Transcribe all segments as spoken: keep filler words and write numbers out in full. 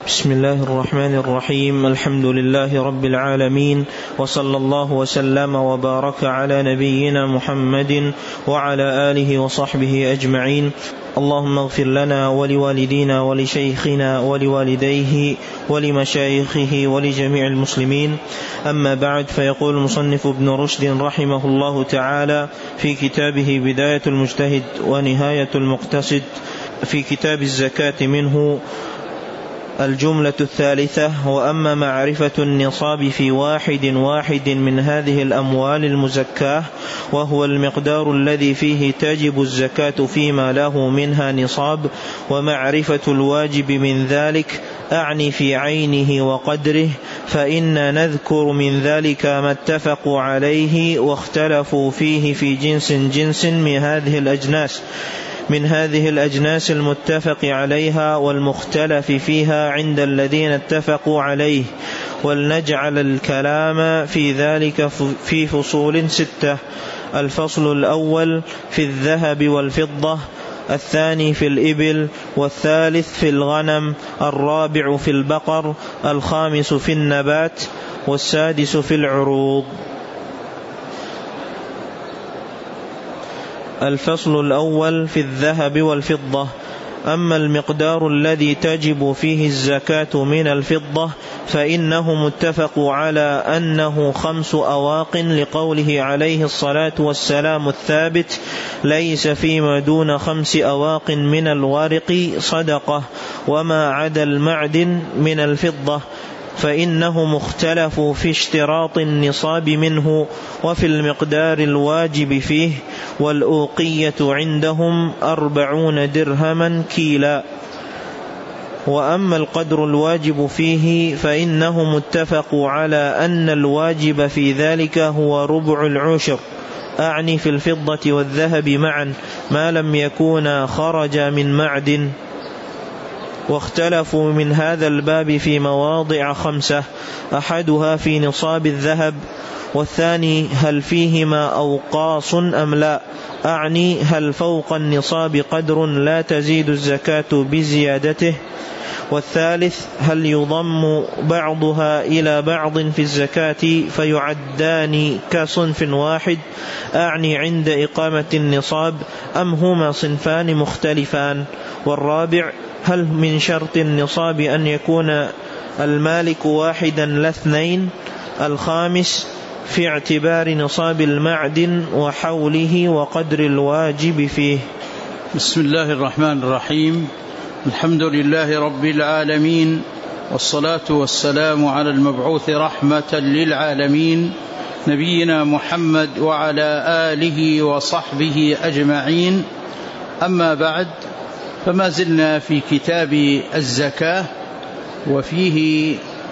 بسم الله الرحمن الرحيم. الحمد لله رب العالمين، وصلى الله وسلم وبارك على نبينا محمد وعلى آله وصحبه أجمعين. اللهم اغفر لنا ولوالدينا ولشيخنا ولوالديه ولمشايخه ولجميع المسلمين. أما بعد، فيقول المصنف ابن رشد رحمه الله تعالى في كتابه بداية المجتهد ونهاية المقتصد في كتاب الزكاة منه الجملة الثالثة: وأما معرفة النصاب في واحد واحد من هذه الأموال المزكاة، وهو المقدار الذي فيه تجب الزكاة فيما له منها نصاب، ومعرفة الواجب من ذلك أعني في عينه وقدره، فإن نذكر من ذلك ما اتفقوا عليه واختلفوا فيه في جنس جنس من هذه الأجناس من هذه الأجناس المتفق عليها والمختلف فيها عند الذين اتفقوا عليه، ولنجعل الكلام في ذلك في فصول ستة: الفصل الأول في الذهب والفضة، الثاني في الإبل، والثالث في الغنم، الرابع في البقر، الخامس في النبات، والسادس في العروض. الفصل الأول في الذهب والفضة: أما المقدار الذي تجب فيه الزكاة من الفضة فإنهم اتفقوا على أنه خمس أواق، لقوله عليه الصلاة والسلام الثابت: ليس فيما دون خمس أواق من الورق صدقة، وما عدا المعدن من الفضة فإنهم اختلفوا في اشتراط النصاب منه وفي المقدار الواجب فيه، والأوقية عندهم أربعون درهما كيلا. وأما القدر الواجب فيه فإنهم اتفقوا على أن الواجب في ذلك هو ربع العشر، أعني في الفضة والذهب معا، ما لم يكونا خرج من معدن. واختلفوا من هذا الباب في مواضع خمسة: أحدها في نصاب الذهب، والثاني هل فيهما أوقاص أم لا، أعني هل فوق النصاب قدر لا تزيد الزكاة بزيادته، والثالث هل يضم بعضها إلى بعض في الزكاة فيعدان كصنف واحد، أعني عند إقامة النصاب، أم هما صنفان مختلفان، والرابع هل من شرط النصاب أن يكون المالك واحدا لا اثنين، الخامس في اعتبار نصاب المعدن وحوله وقدر الواجب فيه. بسم الله الرحمن الرحيم. الحمد لله رب العالمين، والصلاة والسلام على المبعوث رحمة للعالمين نبينا محمد وعلى آله وصحبه أجمعين. أما بعد، فما زلنا في كتاب الزكاة، وفيه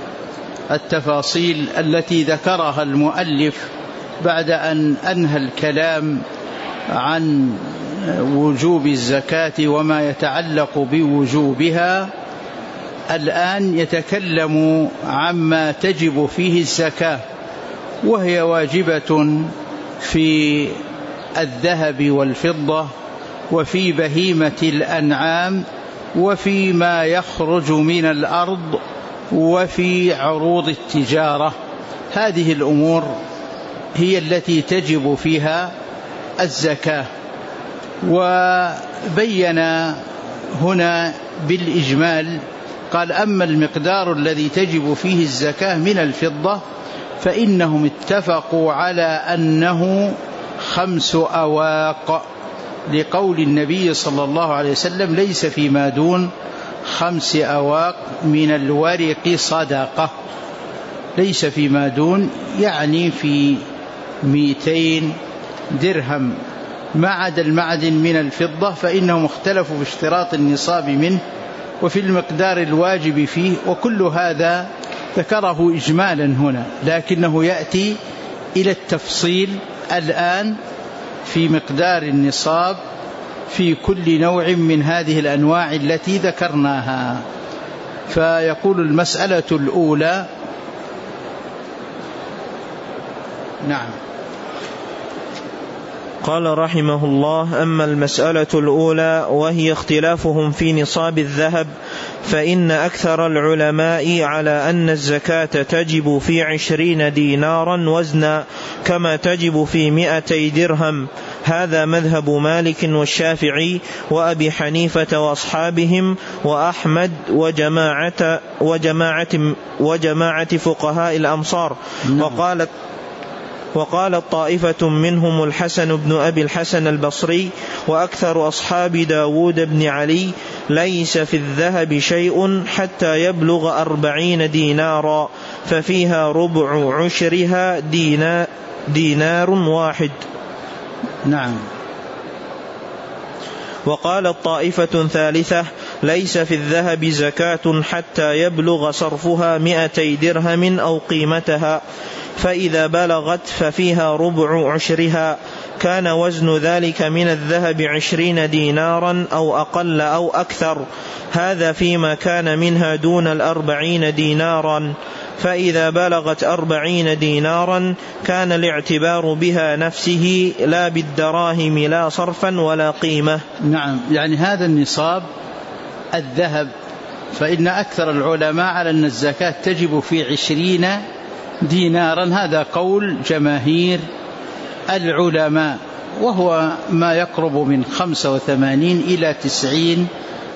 التفاصيل التي ذكرها المؤلف بعد أن أنهى الكلام عن وجوب الزكاة وما يتعلق بوجوبها. الآن يتكلم عما تجب فيه الزكاة، وهي واجبة في الذهب والفضة، وفي بهيمة الأنعام، وفي ما يخرج من الأرض، وفي عروض التجارة. هذه الأمور هي التي تجب فيها الزكاة. وبين هنا بالإجمال، قال: أما المقدار الذي تجب فيه الزكاة من الفضة فإنهم اتفقوا على أنه خمس أواق، لقول النبي صلى الله عليه وسلم: ليس فيما دون خمس أواق من الورق صدقة. ليس فيما دون يعني في مئتين درهم، ما عدا المعدن من الفضة فإنهم اختلفوا في اشتراط النصاب منه وفي المقدار الواجب فيه. وكل هذا ذكره إجمالا هنا، لكنه يأتي إلى التفصيل الآن في مقدار النصاب في كل نوع من هذه الأنواع التي ذكرناها. فيقول: المسألة الأولى. نعم. قال رحمه الله: أما المسألة الأولى وهي اختلافهم في نصاب الذهب، فإن أكثر العلماء على أن الزكاة تجب في عشرين دينارا وزنا كما تجب في مئتي درهم. هذا مذهب مالك والشافعي وأبي حنيفة وأصحابهم وأحمد وجماعة, وجماعة, وجماعة فقهاء الأمصار. وقالت وقالت طائفة منهم الحسن بن أبي الحسن البصري وأكثر أصحاب داود بن علي ليس في الذهب شيء حتى يبلغ أربعين دينارا ففيها ربع عشرها دينا دينار واحد. نعم. وقالت طائفة ثالثة ليس في الذهب زكاة حتى يبلغ صرفها مئتي درهم أو قيمتها، فإذا بلغت ففيها ربع عشرها، كان وزن ذلك من الذهب عشرين دينارا أو أقل أو أكثر، هذا فيما كان منها دون الأربعين دينارا، فإذا بلغت أربعين دينارا كان الاعتبار بها نفسه لا بالدراهم لا صرفا ولا قيمة. نعم، يعني هذا النصاب الذهب، فإن أكثر العلماء على أن الزكاة تجب في عشرين دينارا، هذا قول جماهير العلماء، وهو ما يقرب من خمسة وثمانين إلى تسعين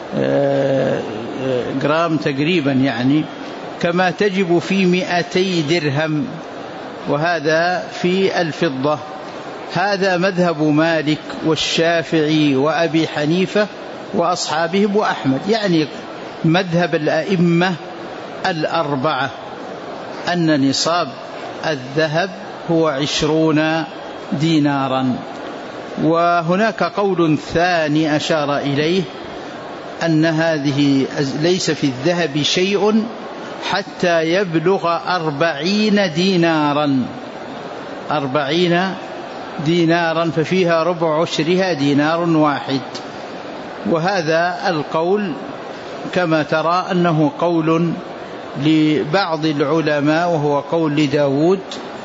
جرام تقريبا، يعني كما تجب في مئتي درهم، وهذا في الفضة. هذا مذهب مالك والشافعي وأبي حنيفة وأصحابهم وأحمد، يعني مذهب الأئمة الأربعة، أن نصاب الذهب هو عشرون دينارا. وهناك قول ثاني أشار إليه أن هذه ليس في الذهب شيء حتى يبلغ أربعين دينارا أربعين دينارا ففيها ربع عشرها دينار واحد. وهذا القول كما ترى أنه قول لبعض العلماء، وهو قول لداود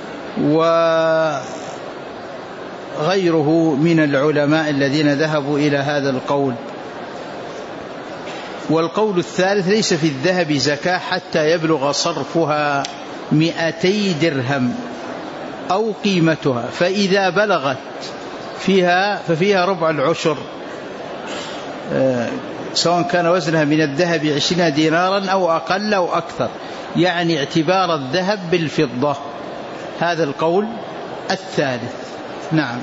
وغيره من العلماء الذين ذهبوا إلى هذا القول. والقول الثالث ليس في الذهب زكاة حتى يبلغ صرفها مئتي درهم أو قيمتها، فإذا بلغت فيها ففيها ربع العشر، سواء كان وزنها من الذهب عشرين دينارا أو أقل أو أكثر، يعني اعتبار الذهب بالفضة. هذا القول الثالث. نعم.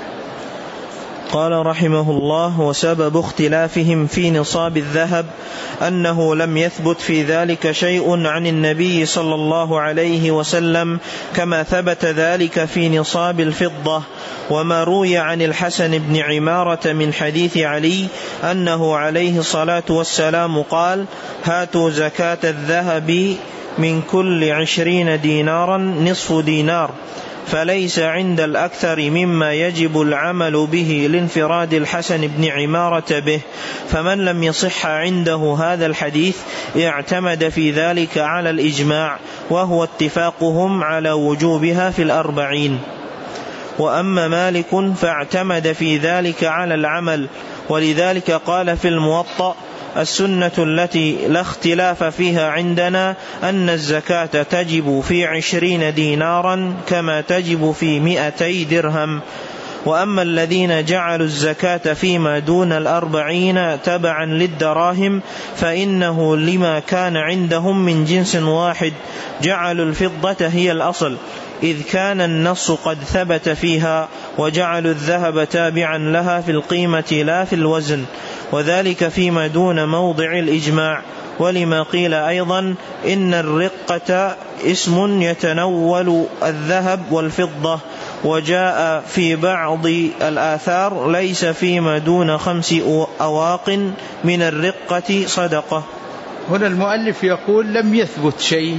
قال رحمه الله: وسبب اختلافهم في نصاب الذهب أنه لم يثبت في ذلك شيء عن النبي صلى الله عليه وسلم كما ثبت ذلك في نصاب الفضة. وما روي عن الحسن بن عمارة من حديث علي أنه عليه الصلاة والسلام قال: هاتوا زكاة الذهب من كل عشرين دينارا نصف دينار، فليس عند الأكثر مما يجب العمل به لانفراد الحسن بن عمارة به، فمن لم يصح عنده هذا الحديث اعتمد في ذلك على الإجماع، وهو اتفاقهم على وجوبها في الأربعين. وأما مالك فاعتمد في ذلك على العمل، ولذلك قال في الموطأ: السنة التي لا اختلاف فيها عندنا أن الزكاة تجب في عشرين دينارا كما تجب في مئتي درهم. وأما الذين جعلوا الزكاة فيما دون الأربعين تبعا للدراهم فإنه لما كان عندهم من جنس واحد جعلوا الفضة هي الأصل، إذ كان النص قد ثبت فيها، وجعلوا الذهب تابعا لها في القيمة لا في الوزن، وذلك فيما دون موضع الإجماع. ولما قيل أيضا إن الرقة اسم يتنول الذهب والفضة، وجاء في بعض الآثار ليس فيما دون خمس أواق من الرقة صدقة. هنا المؤلف يقول لم يثبت شيء،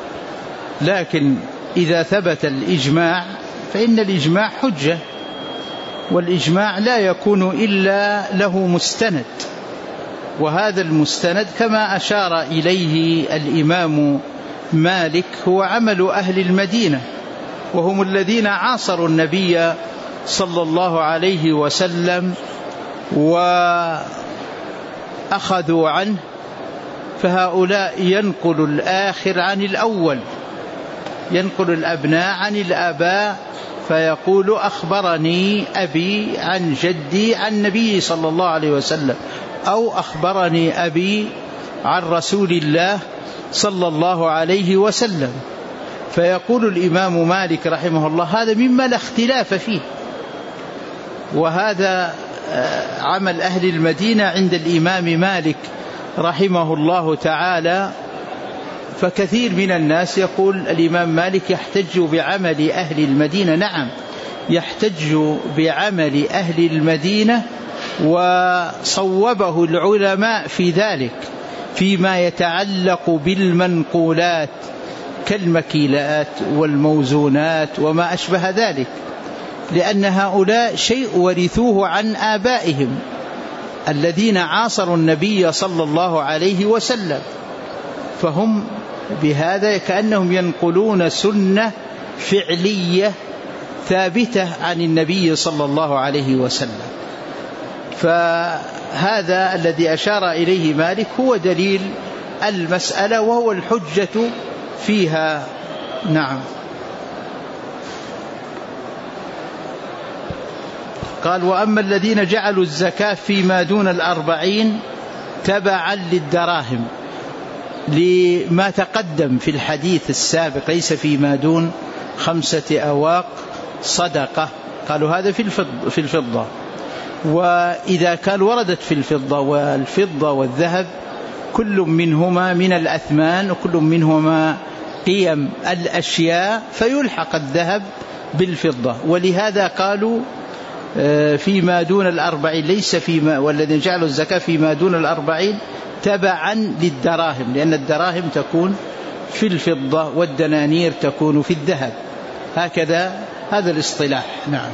لكن إذا ثبت الإجماع فإن الإجماع حجة، والإجماع لا يكون إلا له مستند، وهذا المستند كما أشار إليه الإمام مالك هو عمل أهل المدينة، وهم الذين عاصروا النبي صلى الله عليه وسلم وأخذوا عنه فهؤلاء ينقل الآخر عن الأول، ينقل الأبناء عن الآباء، فيقول أخبرني أبي عن جدي عن النبي صلى الله عليه وسلم، أو أخبرني أبي عن رسول الله صلى الله عليه وسلم. فيقول الإمام مالك رحمه الله هذا مما لا اختلاف فيه، وهذا عمل أهل المدينة عند الإمام مالك رحمه الله تعالى. فكثير من الناس يقول الإمام مالك يحتج بعمل أهل المدينة. نعم، يحتج بعمل أهل المدينة، وصوبه العلماء في ذلك فيما يتعلق بالمنقولات كالمكيلات والموزونات وما أشبه ذلك، لأن هؤلاء شيء ورثوه عن آبائهم الذين عاصروا النبي صلى الله عليه وسلم، فهم بهذا كأنهم ينقلون سنة فعلية ثابتة عن النبي صلى الله عليه وسلم. فهذا الذي أشار إليه مالك هو دليل المسألة وهو الحجة فيها. نعم. قال: وأما الذين جعلوا الزكاة فيما دون الأربعين تبعا للدراهم، لما تقدم في الحديث السابق ليس فيما دون خمسة أواق صدقة، قالوا هذا في الفضة. وإذا كان وردت في الفضة، والفضة والذهب كل منهما من الأثمان وكل منهما قيم الأشياء، فيلحق الذهب بالفضة. ولهذا قالوا فيما دون الأربعين ليس فيما، والذين جعلوا الزكاة فيما دون الأربعين تبعا للدراهم، لأن الدراهم تكون في الفضة والدنانير تكون في الذهب. هكذا هذا الاصطلاح. نعم.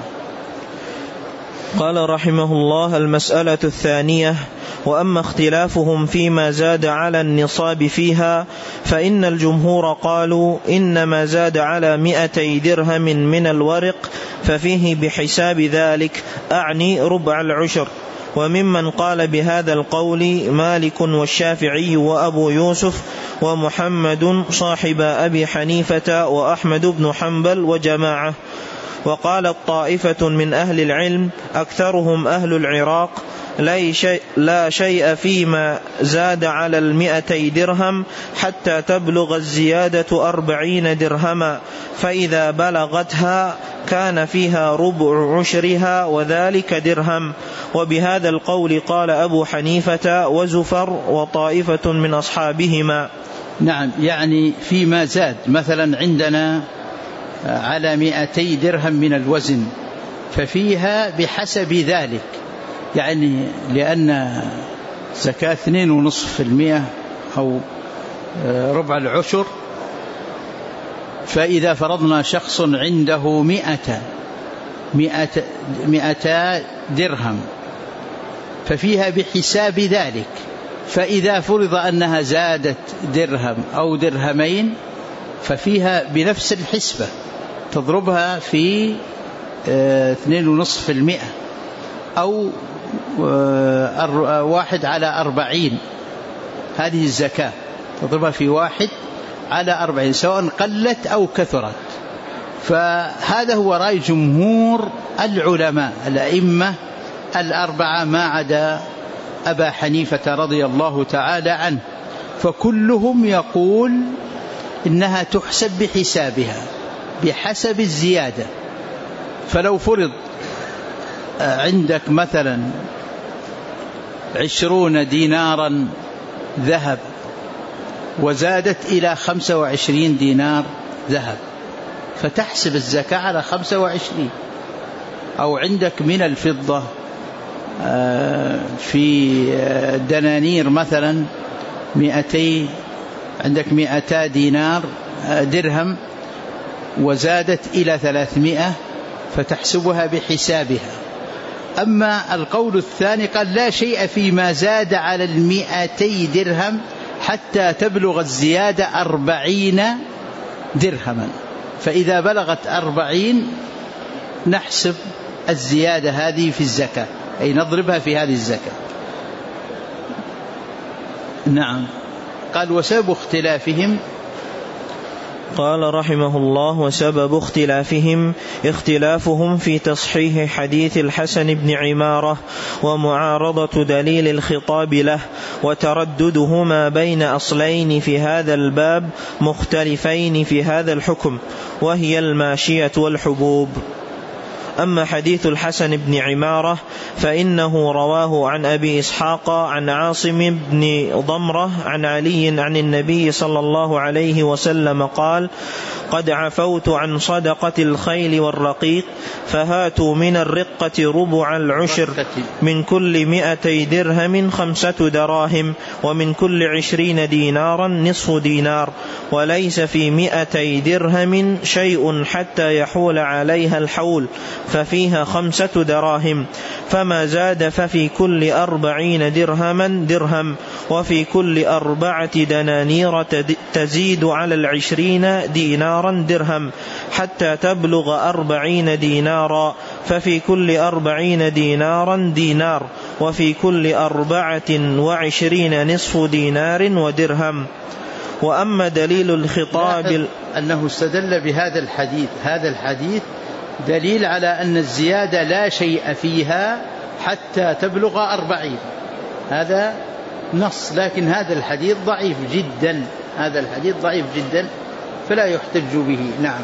قال رحمه الله: المسألة الثانية: وأما اختلافهم فيما زاد على النصاب فيها، فإن الجمهور قالوا إنما زاد على مئتي درهم من الورق، ففيه بحساب ذلك، أعني ربع العشر. وممن قال بهذا القول مالك والشافعي وأبو يوسف ومحمد صاحب أبي حنيفة وأحمد بن حنبل وجماعة. وقالت طائفة من أهل العلم أكثرهم أهل العراق: لا شيء فيما زاد على المئتي درهم حتى تبلغ الزيادة أربعين درهما، فإذا بلغتها كان فيها ربع عشرها وذلك درهم. وبهذا القول قال أبو حنيفة وزفر وطائفة من أصحابهما. نعم، يعني فيما زاد، مثلا عندنا على مئتي درهم من الوزن، ففيها بحسب ذلك، يعني لأن زكاة اثنين ونصف في المئة أو ربع العشر، فإذا فرضنا شخص عنده مئة مئة مئتا درهم ففيها بحساب ذلك، فإذا فرض أنها زادت درهم أو درهمين ففيها بنفس الحسبة، تضربها في اثنين ونصف في المئة أو واحد على أربعين، هذه الزكاة تضربها في واحد على أربعين سواء قلت أو كثرت. فهذا هو رأي جمهور العلماء الأئمة الأربعة ما عدا أبا حنيفة رضي الله تعالى عنه، فكلهم يقول إنها تحسب بحسابها بحسب الزيادة. فلو فرض عندك مثلا عشرون دينارا ذهب وزادت إلى خمسة وعشرين دينار ذهب، فتحسب الزكاة على خمسة وعشرين. أو عندك من الفضة في دنانير مثلا مئتي، عندك مئتا دينار درهم وزادت إلى ثلاثمائة فتحسبها بحسابها. أما القول الثاني قال لا شيء فيما زاد على المئتي درهم حتى تبلغ الزيادة أربعين درهما، فإذا بلغت أربعين نحسب الزيادة هذه في الزكاة، أي نضربها في هذه الزكاة. نعم. قال وسبب اختلافهم. قال رحمه الله: وسبب اختلافهم اختلافهم في تصحيح حديث الحسن بن عمارة ومعارضة دليل الخطاب له، وترددهما بين أصلين في هذا الباب مختلفين في هذا الحكم، وهي الماشية والحبوب. أما حديث الحسن بن عمارة فإنه رواه عن أبي إسحاق عن عاصم بن ضمرة عن علي عن النبي صلى الله عليه وسلم قال: قد عفوت عن صدقة الخيل والرقيق، فهاتوا من الرقة ربع العشر، من كل مئتي درهم خمسة دراهم، ومن كل عشرين دينارا نصف دينار، وليس في مئتي درهم شيء حتى يحول عليها الحول، ففيها خمسة دراهم، فما زاد ففي كل أربعين درهما درهم، وفي كل أربعة دنانير تزيد على العشرين دينارا درهم، حتى تبلغ أربعين دينارا، ففي كل أربعين دينارا دينار، وفي كل أربعة وعشرين نصف دينار ودرهم. وأما دليل الخطاب أنه استدل بهذا الحديث، هذا الحديث دليل على أن الزيادة لا شيء فيها حتى تبلغ أربعين، هذا نص، لكن هذا الحديث ضعيف جدا، هذا الحديث ضعيف جدا فلا يحتج به. نعم.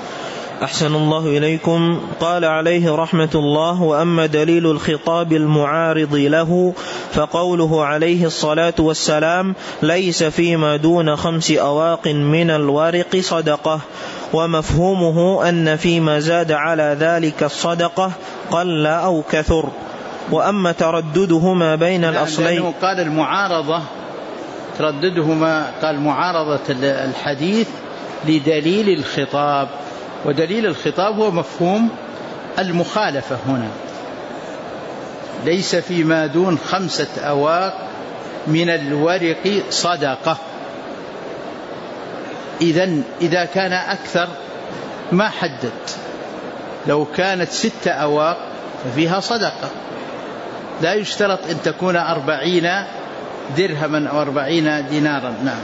أحسن الله إليكم. قال عليه رحمة الله: وأما دليل الخطاب المعارض له فقوله عليه الصلاة والسلام: ليس فيما دون خمس أواق من الورق صدقة، ومفهومه أن فيما زاد على ذلك الصدقة قل أو كثر. وأما ترددهما بين الأصلين، قال المعارضة ترددهما، قال معارضة الحديث لدليل الخطاب، ودليل الخطاب هو مفهوم المخالفة هنا. ليس فيما دون خمسة أواق من الورق صدقة، إذن إذا كان أكثر ما حدد، لو كانت ستة أواق ففيها صدقة، لا يشترط أن تكون أربعين درهما أو أربعين دينارا. نعم.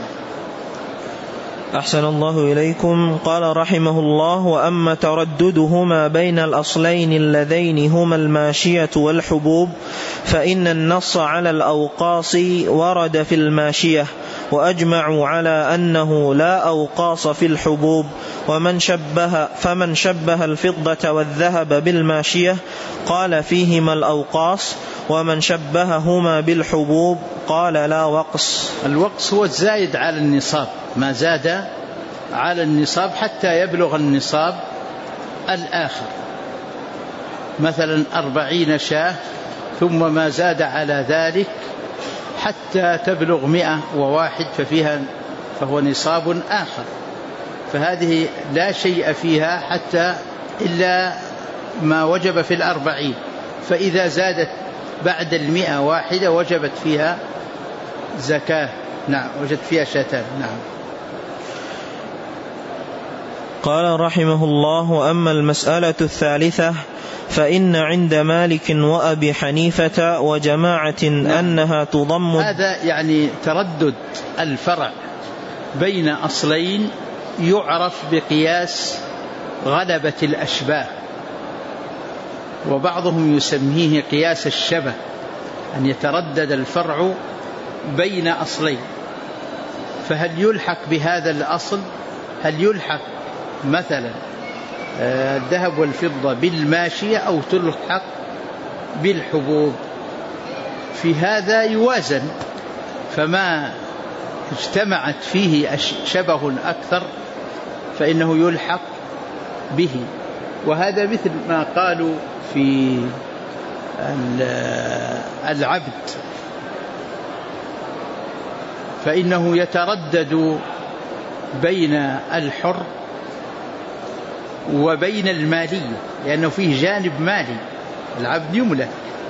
أحسن الله إليكم. قال رحمه الله: وأما ترددهما بين الأصلين اللذين هما الماشية والحبوب فإن النص على الأوقاص ورد في الماشية، وأجمعوا على أنه لا أوقاص في الحبوب، ومن شبه فمن شبه الفضة والذهب بالماشية قال فيهما الأوقاص، ومن شبههما بالحبوب قال لا وقص. الوقص هو الزايد على النصاب، ما زاد على النصاب حتى يبلغ النصاب الآخر، مثلا أربعين شاة ثم ما زاد على ذلك حتى تبلغ مئة وواحد ففيها فهو نصاب آخر، فهذه لا شيء فيها حتى إلا ما وجب في الأربعين، فإذا زادت بعد المئة واحدة وجبت فيها زكاة. نعم، وجد فيها شاتان. نعم. قال رحمه الله: وأما المسألة الثالثة فإن عند مالك وأبي حنيفة وجماعة نعم. أنها تضم. هذا يعني تردد الفرع بين أصلين يعرف بقياس غلبة الأشباه، وبعضهم يسميه قياس الشبه، أن يتردد الفرع بين أصلين، فهل يلحق بهذا الأصل؟ هل يلحق مثلا الذهب والفضة بالماشية أو تلحق بالحبوب؟ في هذا يوازن، فما اجتمعت فيه شبه أكثر فإنه يلحق به، وهذا مثل ما قالوا في العبد، فإنه يتردد بين الحر وبين المالي، لأنه فيه جانب مالي، العبد يملك،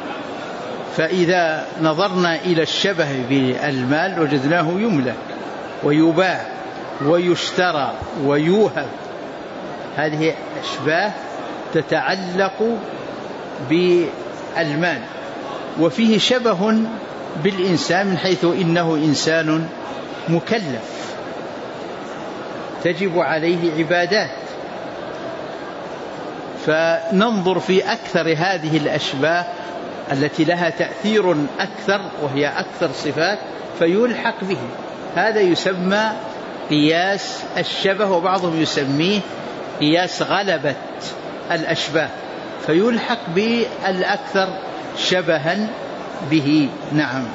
فإذا نظرنا إلى الشبه بالمال وجدناه يملك ويباع ويشترى ويوهب، هذه أشباه تتعلق بالمال، وفيه شبه بالإنسان من حيث إنه إنسان مكلف تجب عليه عبادات. فننظر في أكثر هذه الأشباه التي لها تأثير أكثر وهي أكثر صفات فيلحق به. هذا يسمى قياس الشبه، وبعضهم يسميه قياس غلبة الأشباه، فيلحق بالأكثر شبها به. نعم.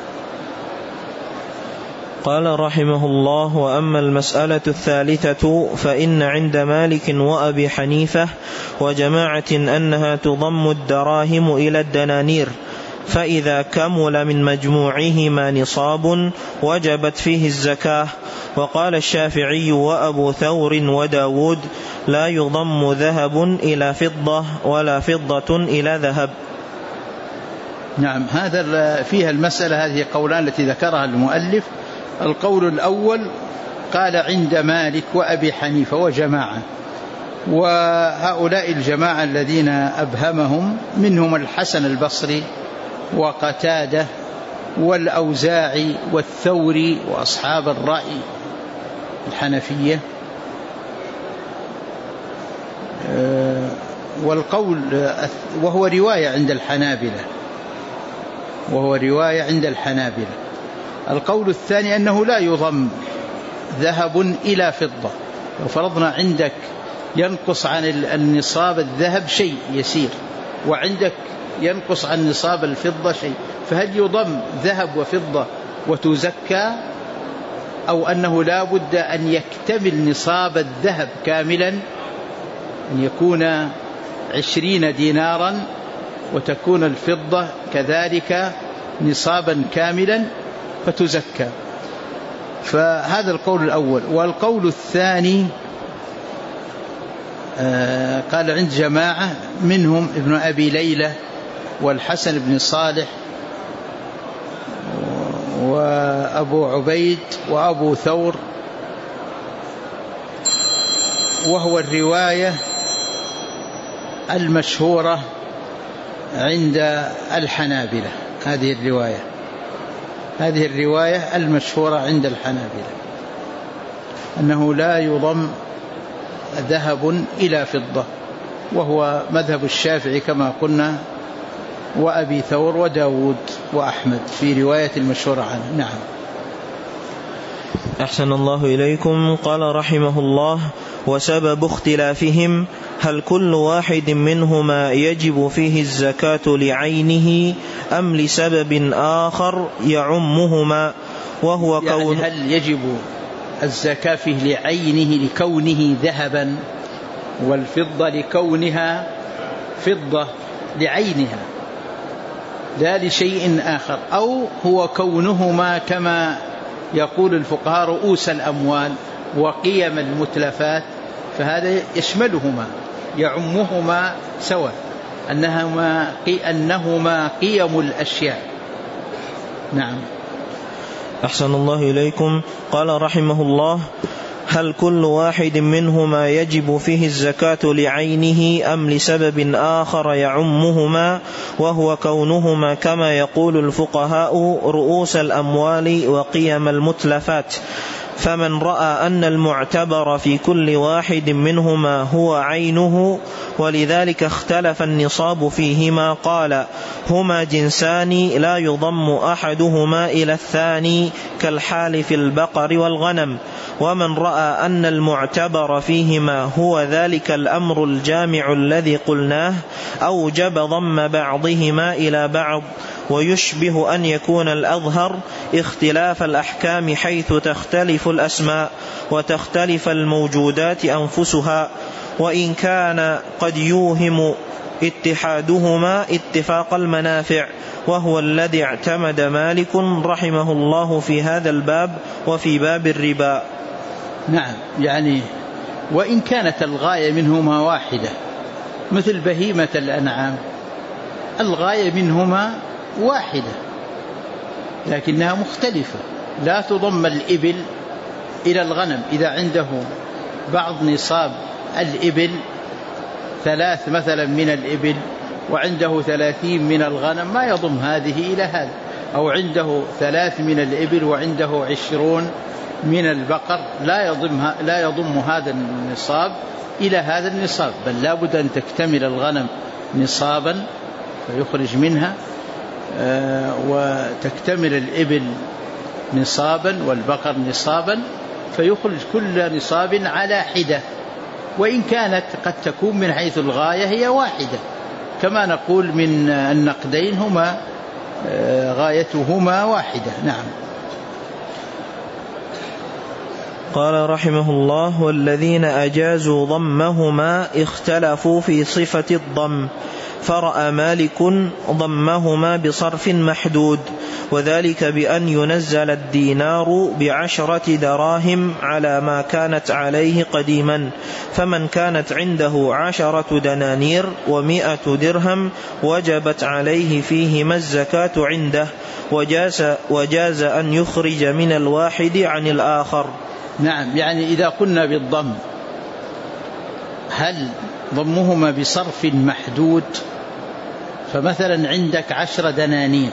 قال رحمه الله: وأما المسألة الثالثة فإن عند مالك وأبي حنيفة وجماعة أنها تضم الدراهم إلى الدنانير، فإذا كمل من مجموعهما نصاب وجبت فيه الزكاة. وقال الشافعي وأبو ثور وداود: لا يضم ذهب إلى فضة ولا فضة إلى ذهب. نعم. هذا فيها المسألة هذه قولان التي ذكرها المؤلف. القول الأول قال عند مالك وأبي حنيفة وجماعة، وهؤلاء الجماعة الذين أبهمهم منهم الحسن البصري وقتادة والأوزاعي والثوري وأصحاب الرأي الحنفية. والقول وهو رواية عند الحنابلة وهو رواية عند الحنابلة القول الثاني أنه لا يضم ذهب إلى فضة. لو فرضنا عندك ينقص عن النصاب الذهب شيء يسير، وعندك ينقص عن نصاب الفضة شيء، فهل يضم ذهب وفضة وتزكى، أو أنه لا بد أن يكتمل نصاب الذهب كاملا، أن يكون عشرين دينارا وتكون الفضة كذلك نصابا كاملا فتزكى؟ فهذا القول الأول. والقول الثاني آه قال عند جماعة منهم ابن أبي ليلى والحسن بن صالح وأبو عبيد وأبو ثور، وهو الرواية المشهورة عند الحنابلة. هذه الرواية هذه الرواية المشهورة عند الحنابلة أنه لا يضم ذهب إلى فضة، وهو مذهب الشافعي كما قلنا وأبي ثور وداود وأحمد في رواية المشهورة عنه. نعم. أحسن الله إليكم. قال رحمه الله: وسبب اختلافهم هل كل واحد منهما يجب فيه الزكاة لعينه أم لسبب آخر يعمهما، وهو يعني كون هل يجب الزكاة فيه لعينه لكونه ذهبا، والفضة لكونها فضة لعينها لا لشيء آخر، أو هو كونهما كما يقول الفقهاء رؤوس الأموال وقيم المتلفات، فهذا يشملهما يعمهما سواء، أنهما, أنهما قيم الأشياء. نعم. أحسن الله إليكم. قال رحمه الله: هل كل واحد منهما يجب فيه الزكاة لعينه أم لسبب آخر يعمهما، وهو كونهما كما يقول الفقهاء رؤوس الأموال وقيم المتلفات. فمن رأى أن المعتبر في كل واحد منهما هو عينه ولذلك اختلف النصاب فيهما قال: هما جنسان لا يضم أحدهما إلى الثاني كالحال في البقر والغنم. ومن رأى أن المعتبر فيهما هو ذلك الأمر الجامع الذي قلناه أوجب ضم بعضهما إلى بعض. ويشبه أن يكون الأظهر اختلاف الأحكام حيث تختلف الأسماء وتختلف الموجودات أنفسها، وإن كان قد يوهم اتحادهما اتفاق المنافع، وهو الذي اعتمد مالك رحمه الله في هذا الباب وفي باب الربا. نعم. يعني وإن كانت الغاية منهما واحدة مثل بهيمة الأنعام، الغاية منهما واحدة لكنها مختلفة. لا تضم الإبل إلى الغنم، إذا عنده بعض نصاب الإبل ثلاث مثلا من الإبل وعنده ثلاثين من الغنم ما يضم هذه إلى هذا، أو عنده ثلاث من الإبل وعنده عشرون من البقر لا يضم, لا يضم هذا النصاب إلى هذا النصاب، بل لا بد أن تكتمل الغنم نصابا فيخرج منها، وتكتمل الإبل نصابا والبقر نصابا فيخرج كل نصاب على حدة، وإن كانت قد تكون من حيث الغاية هي واحدة، كما نقول من النقدين هما غايتهما واحدة. نعم. قال رحمه الله: والذين أجازوا ضمهما اختلفوا في صفة الضم، فرأى مالك ضمهما بصرف محدود، وذلك بأن ينزل الدينار بعشرة دراهم على ما كانت عليه قديما، فمن كانت عنده عشرة دنانير ومائة درهم وجبت عليه فيهما الزكاة عنده، وجاز, وجاز أن يخرج من الواحد عن الآخر. نعم، يعني إذا قلنا بالضم هل ضمهما بصرف محدود؟ فمثلا عندك عشر دنانير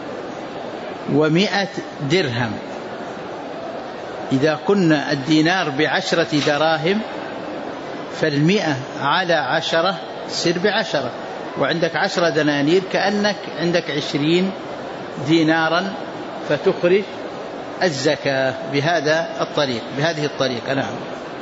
ومائة درهم، إذا كنا الدينار بعشرة دراهم فالمئة على عشرة تصير بعشرة، وعندك عشر دنانير كأنك عندك عشرين دينارا فتخرج الزكاة بهذا الطريق بهذه الطريقة. نعم.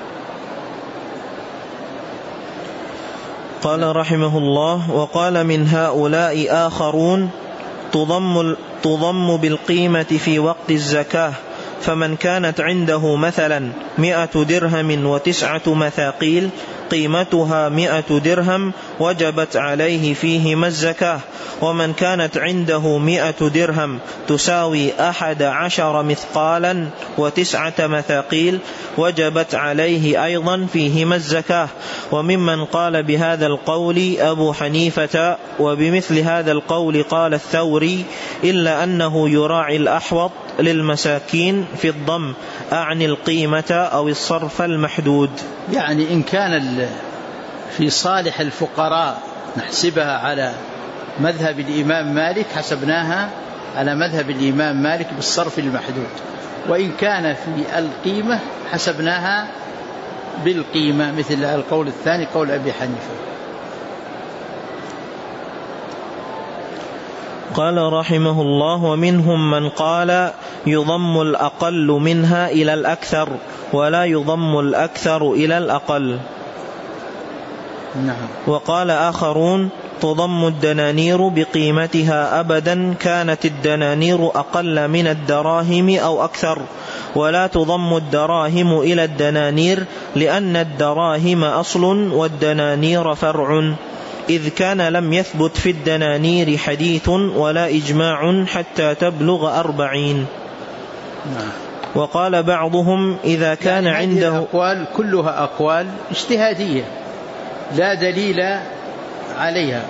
قال رحمه الله: وقال من هؤلاء آخرون تضم, تضم بالقيمة في وقت الزكاة، فمن كانت عنده مثلا مئة درهم وتسعة مثاقيل قيمتها مئة درهم وجبت عليه فيهما الزكاة، ومن كانت عنده مئة درهم تساوي أحد عشر مثقالا وتسعة مثاقيل وجبت عليه أيضا فيهما الزكاة. وممن قال بهذا القول أبو حنيفة، وبمثل هذا القول قال الثوري، إلا أنه يراعي الأحوط للمساكين في الضم، أعني القيمة أو الصرف المحدود. يعني إن كان في صالح الفقراء نحسبها على مذهب الإمام مالك حسبناها على مذهب الإمام مالك بالصرف المحدود، وإن كان في القيمة حسبناها بالقيمة، مثل القول الثاني قول أبي حنيفة. قال رحمه الله: ومنهم من قال يضم الأقل منها إلى الأكثر ولا يضم الأكثر إلى الأقل. نعم. وقال آخرون تضم الدنانير بقيمتها أبدا كانت الدنانير أقل من الدراهم أو أكثر، ولا تضم الدراهم إلى الدنانير لأن الدراهم أصل والدنانير فرع، إذ كان لم يثبت في الدنانير حديث ولا إجماع حتى تبلغ أربعين. نعم. وقال بعضهم إذا كان يعني عنده أقوال كلها أقوال اجتهادية لا دليل عليها.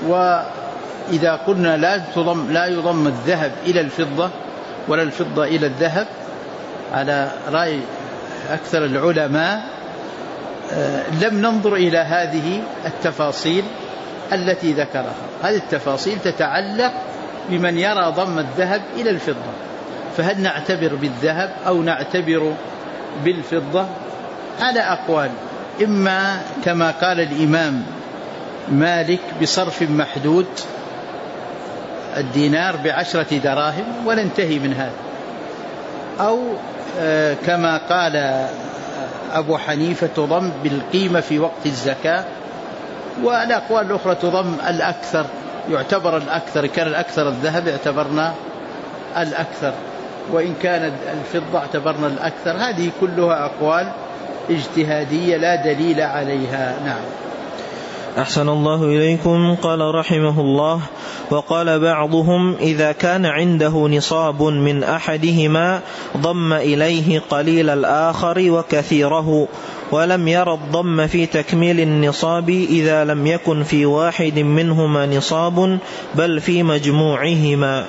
وإذا قلنا لا تضم لا يضم الذهب إلى الفضة ولا الفضة إلى الذهب على رأي أكثر العلماء، لم ننظر إلى هذه التفاصيل التي ذكرها. هذه التفاصيل تتعلق بمن يرى ضم الذهب إلى الفضة، فهل نعتبر بالذهب أو نعتبر بالفضة؟ على أقوال، إما كما قال الإمام مالك بصرف محدود الدينار بعشرة دراهم وننتهي من هذا، أو كما قال أبو حنيفة تضم بالقيمة في وقت الزكاة، والأقوال الأخرى تضم الأكثر، يعتبر الأكثر، كان الأكثر الذهب اعتبرنا الأكثر، وإن كانت الفضة اعتبرنا الأكثر. هذه كلها أقوال اجتهادية لا دليل عليها. نعم. أحسن الله إليكم. قال رحمه الله: وقال بعضهم إذا كان عنده نصاب من أحدهما ضم إليه قليل الآخر وكثيره، ولم ير الضم في تكميل النصاب إذا لم يكن في واحد منهما نصاب بل في مجموعهما.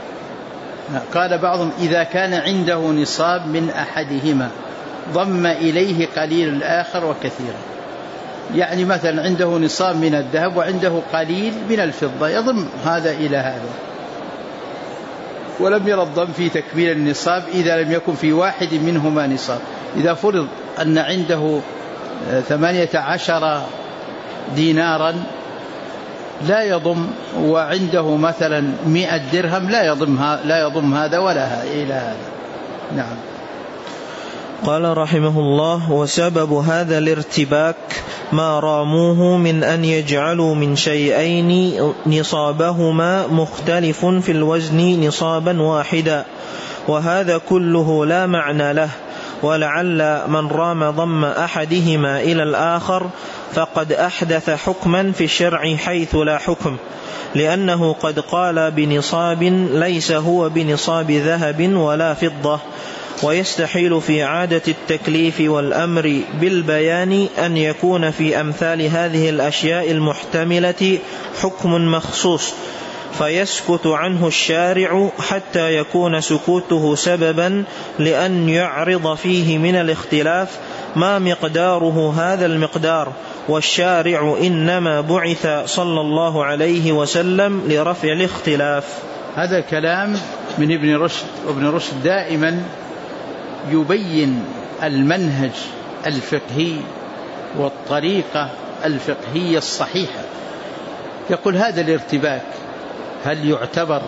قال بعضهم إذا كان عنده نصاب من أحدهما ضم إليه قليل الآخر وكثيره، يعني مثلا عنده نصاب من الذهب وعنده قليل من الفضة يضم هذا إلى هذا. ولم يرى الضم في تكميل النصاب إذا لم يكن في واحد منهما نصاب. إذا فرض أن عنده ثمانية عشر دينارا لا يضم، وعنده مثلا مئة درهم لا يضم لا يضم هذا ولا إلى هذا. نعم. قال رحمه الله: وسبب هذا الارتباك ما راموه من أن يجعلوا من شيئين نصابهما مختلف في الوزن نصابا واحدا، وهذا كله لا معنى له، ولعل من رام ضم أحدهما إلى الآخر فقد أحدث حكما في الشرع حيث لا حكم، لأنه قد قال بنصاب ليس هو بنصاب ذهب ولا فضة. ويستحيل في عادة التكليف والأمر بالبيان أن يكون في أمثال هذه الأشياء المحتملة حكم مخصوص فيسكت عنه الشارع حتى يكون سكوته سببا لأن يعرض فيه من الاختلاف ما مقداره هذا المقدار، والشارع إنما بعث صلى الله عليه وسلم لرفع الاختلاف. هذا كلام من ابن رشد، وابن رشد دائما يبين المنهج الفقهي والطريقة الفقهية الصحيحة. يقول هذا الارتباك هل يعتبر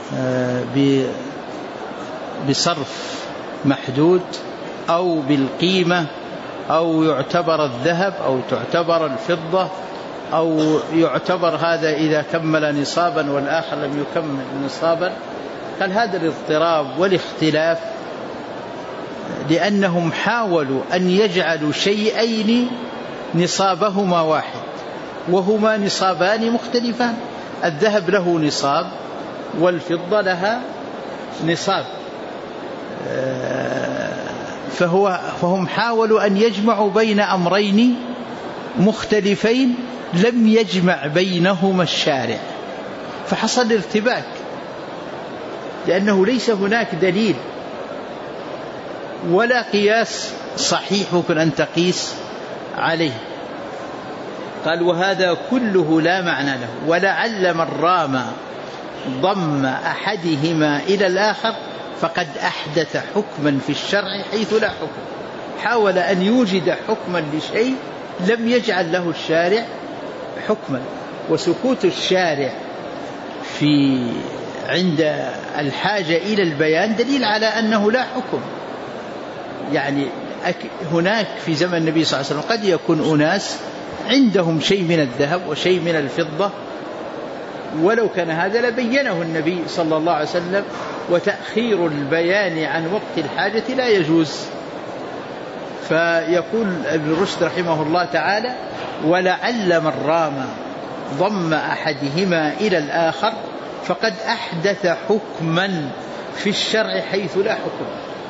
بصرف محدود أو بالقيمة، أو يعتبر الذهب، أو تعتبر الفضة، أو يعتبر هذا إذا كمل نصابا والآخر لم يكمل نصابا؟ قال هذا الاضطراب والاختلاف لأنهم حاولوا أن يجعلوا شيئين نصابهما واحد وهما نصابان مختلفان. الذهب له نصاب والفضة لها نصاب، فهو فهم حاولوا أن يجمعوا بين أمرين مختلفين لم يجمع بينهما الشارع، فحصل ارتباك لأنه ليس هناك دليل ولا قياس صحيح ممكن أن تقيس عليه. قال وهذا كله لا معنى له، ولعل من رام ضم أحدهما إلى الآخر فقد أحدث حكما في الشرع حيث لا حكم. حاول أن يوجد حكما لشيء لم يجعل له الشارع حكما، وسكوت الشارع في عند الحاجة إلى البيان دليل على أنه لا حكم. يعني هناك في زمن النبي صلى الله عليه وسلم قد يكون أناس عندهم شيء من الذهب وشيء من الفضة، ولو كان هذا لبينه النبي صلى الله عليه وسلم، وتأخير البيان عن وقت الحاجة لا يجوز. فيقول ابن رشد رحمه الله تعالى ولعل من رام ضم أحدهما إلى الآخر فقد أحدث حكما في الشرع حيث لا حكم،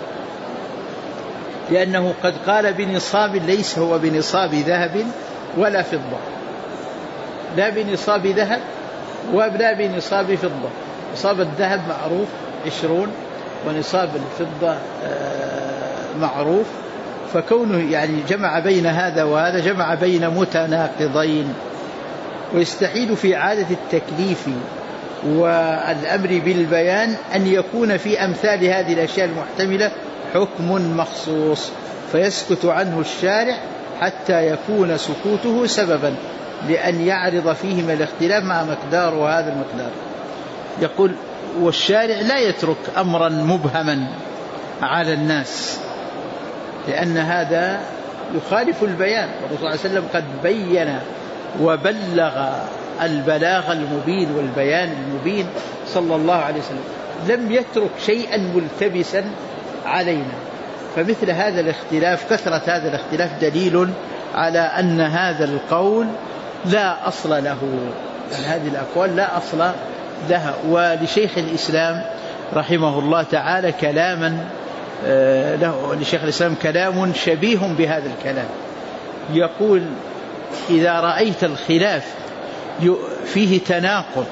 لأنه قد قال بنصاب ليس هو بنصاب ذهب ولا فضة، لا بنصاب ذهب ولا بنصاب فضة. نصاب الذهب معروف عشرون، ونصاب الفضة معروف، فكونه يعني جمع بين هذا وهذا جمع بين متناقضين. ويستحيل في عادة التكليف والأمر بالبيان أن يكون في أمثال هذه الأشياء المحتملة حكم مخصوص فيسكت عنه الشارع حتى يكون سكوته سببا لأن يعرض فيهما الاختلاف مع مقدار وهذا المقدار. يقول والشارع لا يترك أمرا مبهما على الناس، لأن هذا يخالف البيان، والرسول صلى الله عليه وسلم قد بين وبلغ البلاغ المبين والبيان المبين صلى الله عليه وسلم، لم يترك شيئا ملتبسا علينا. فمثل هذا الاختلاف، كثرة هذا الاختلاف دليل على أن هذا القول لا أصل له، يعني هذه الأقوال لا أصل لها. ولشيخ الإسلام رحمه الله تعالى كلاما له لشيخ الإسلام كلام شبيه بهذا الكلام. يقول إذا رأيت الخلاف فيه تناقض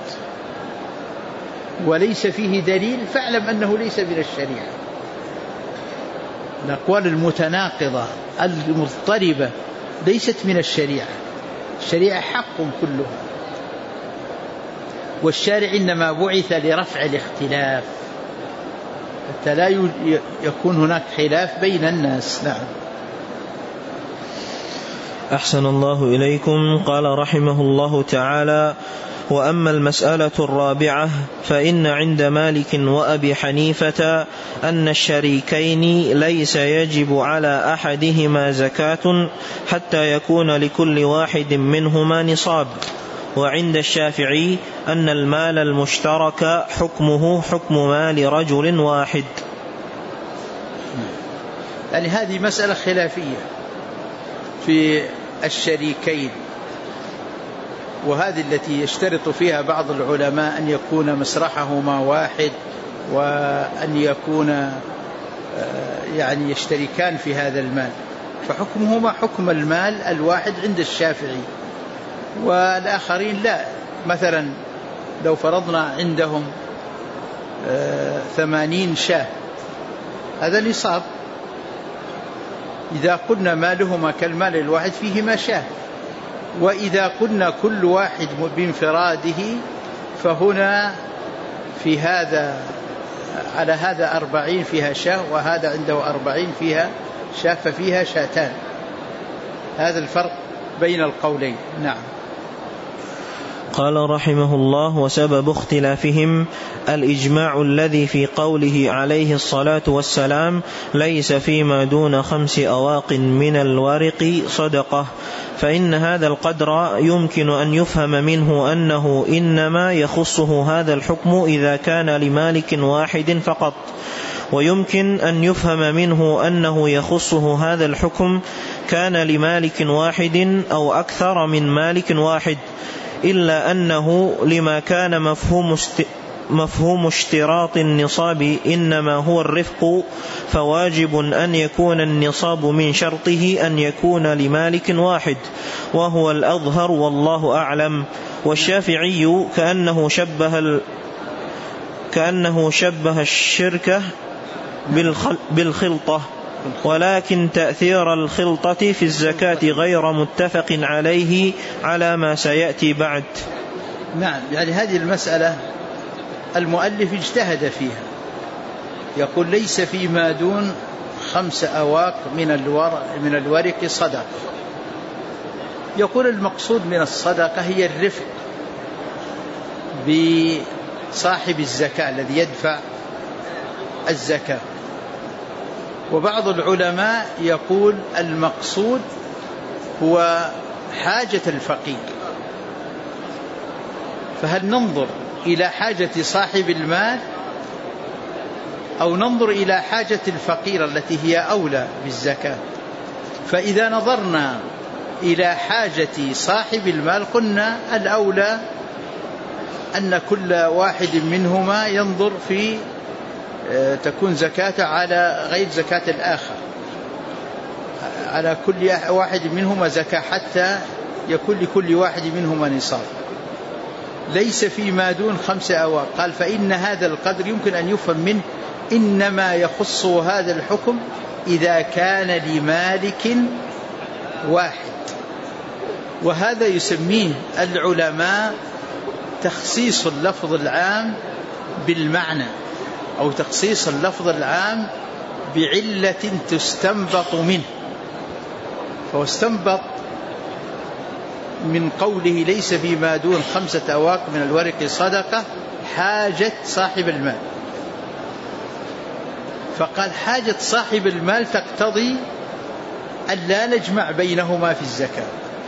وليس فيه دليل فاعلم أنه ليس من الشريعة. الأقوال المتناقضة المضطربة ليست من الشريعة، الشريعة حق كلها، والشارع إنما بعث لرفع الاختلاف. حتى لا يكون هناك خلاف بين الناس. نعم. أحسن الله إليكم. قال رحمه الله تعالى: وأما المسألة الرابعة فإن عند مالك وأبي حنيفة أن الشريكين ليس يجب على أحدهما زكاة حتى يكون لكل واحد منهما نصاب، وعند الشافعي أن المال المشترك حكمه حكم مال رجل واحد. يعني هذه مسألة خلافية في الشريكين، وهذه التي يشترط فيها بعض العلماء أن يكون مسرحهما واحد، وأن يكون يعني يشتركان في هذا المال، فحكمهما حكم المال الواحد عند الشافعي. والآخرين لا، مثلا لو فرضنا عندهم ثمانين شاة، هذا نصاب. إذا قلنا مالهما كالمال الواحد فيهما شاة، وإذا قلنا كل واحد بانفراده فهنا في هذا على هذا أربعين فيها شاة، وهذا عنده أربعين فيها شاة، ففيها شاتان. هذا الفرق بين القولين. نعم. قال رحمه الله: وسبب اختلافهم الإجماع الذي في قوله عليه الصلاة والسلام: ليس فيما دون خمس أواق من الورق صدقة، فإن هذا القدر يمكن أن يفهم منه أنه إنما يخصه هذا الحكم إذا كان لمالك واحد فقط، ويمكن أن يفهم منه أنه يخصه هذا الحكم كان لمالك واحد أو أكثر من مالك واحد، إلا أنه لما كان مفهوم است... مفهوم اشتراط النصاب إنما هو الرفق، فواجب أن يكون النصاب من شرطه أن يكون لمالك واحد، وهو الأظهر والله أعلم. والشافعي كأنه شبه ال... كأنه شبه الشركة بالخل... بالخلطة، ولكن تأثير الخلطة في الزكاة غير متفق عليه على ما سيأتي بعد. نعم. يعني هذه المسألة المؤلف اجتهد فيها، يقول: ليس فيما دون خمس أواق من الورق من الورق صدقة. يقول المقصود من الصدقة هي الرفق بصاحب الزكاة الذي يدفع الزكاة. وبعض العلماء يقول المقصود هو حاجة الفقير، فهل ننظر إلى حاجة صاحب المال أو ننظر إلى حاجة الفقير التي هي أولى بالزكاة؟ فإذا نظرنا إلى حاجة صاحب المال قلنا الأولى أن كل واحد منهما ينظر في تكون زكاة على غير زكاة الآخر، على كل واحد منهما زكاة حتى يكون لكل واحد منهما نصاب. ليس فيما دون خمس أواق، قال: فإن هذا القدر يمكن أن يفهم منه إنما يخص هذا الحكم إذا كان لمالك واحد. وهذا يسميه العلماء تخصيص اللفظ العام بالمعنى، أو تخصيص اللفظ العام بعلة تستنبط منه. فهو استنبط من قوله: ليس فيما دون خمسة أواق من الورق صدقة حاجة صاحب المال، فقال حاجة صاحب المال تقتضي أن لا نجمع بينهما في الزكاة،